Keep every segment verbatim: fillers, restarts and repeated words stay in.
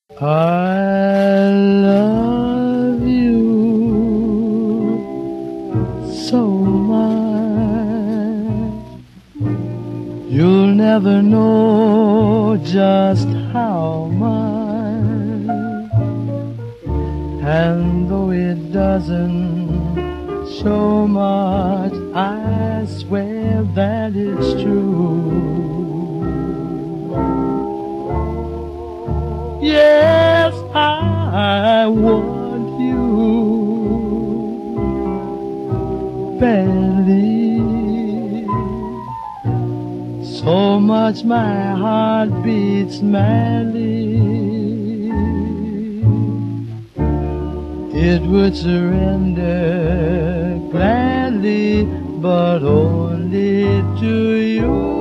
I love you so much. You'll never know just how much. And though it doesn't show much, I swear that it's true. Yes, I want you badly, so much my heart beats madly. It would surrender gladly, but only to you.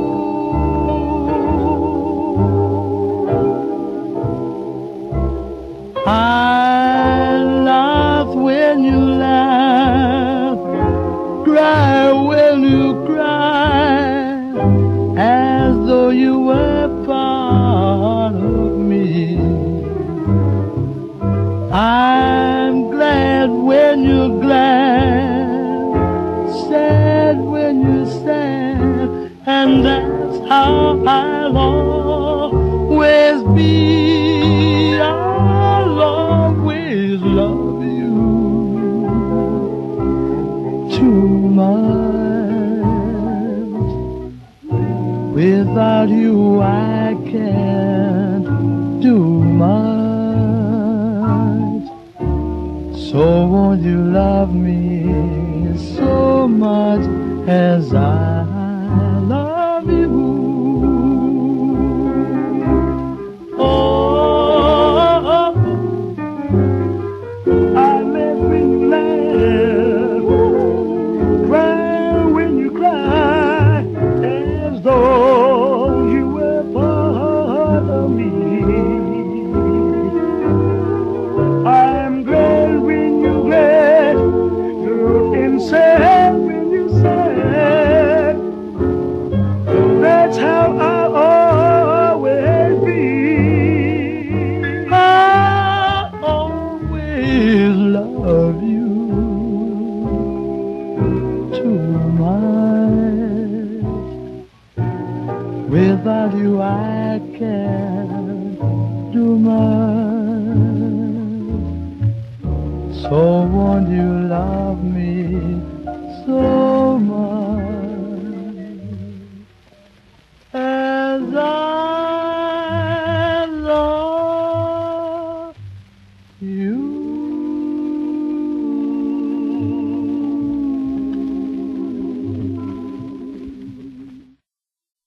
I laugh when you laugh, cry when you cry, as though you were part of me. I'm glad when you're glad, sad when you're sad, and that's how I'll always be. I'll always love you too much. Without you I can't do much. So won't you love me so much as I love you? Oh, I laugh when you laugh, cry when you cry, as though you were part of me. I'm glad when you're glad, you're sad when you're sad. That's how I'll always be. I'll always love you too much. Without you I can't do much. So won't you love me so